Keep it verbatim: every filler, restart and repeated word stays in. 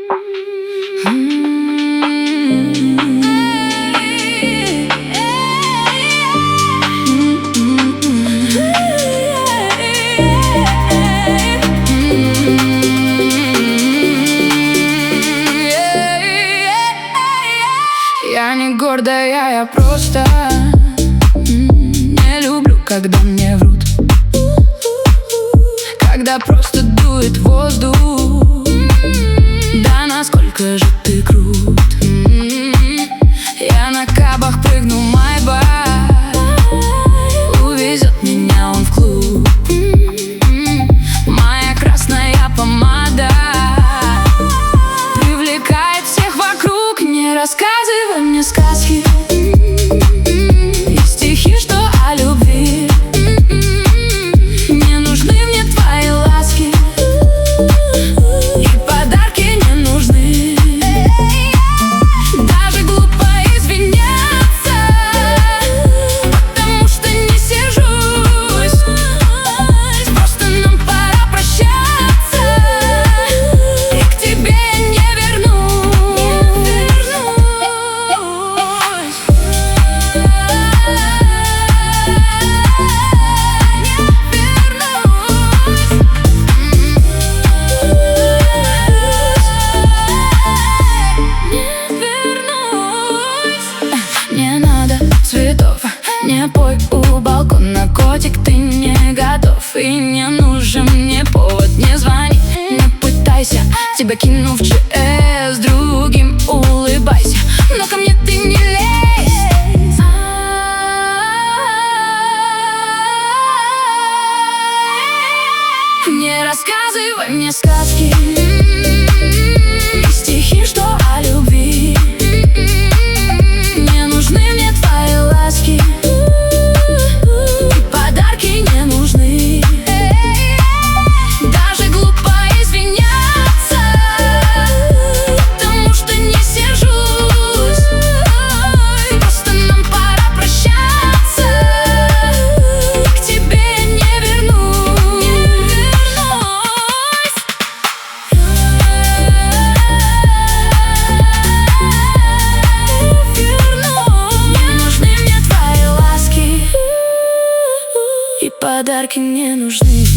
Я не гордая, я просто не люблю, когда мне врут, когда просто дует воздух. Да насколько же ты крут. Я на кабах прыгну, майбах, увезет меня он в клуб. Моя красная помада привлекает всех вокруг. Не рассказывай мне сказки и стихи, что о любви. Не нужны мне твои ласки, и подарки не нужны. Даже глупо извиняться, потому что не сержусь. Просто нам пора прощаться, и к тебе я не вернусь. Не надо цветов, не пой у балкона, котик, ты не готов. И не нужен мне повод, не звони, не пытайся. Тебя кину в ЧС, другим улыбайся, но ко мне ты не лезь. Не рассказывай мне сказки и стихи, что о любви. Не нужны мне твои ласки, и подарки не нужны. Даже глупо извиняться, потому что не сержусь. Просто нам пора прощаться, к тебе я не вернусь. Не нужны мне твои ласки, и подарки не нужны.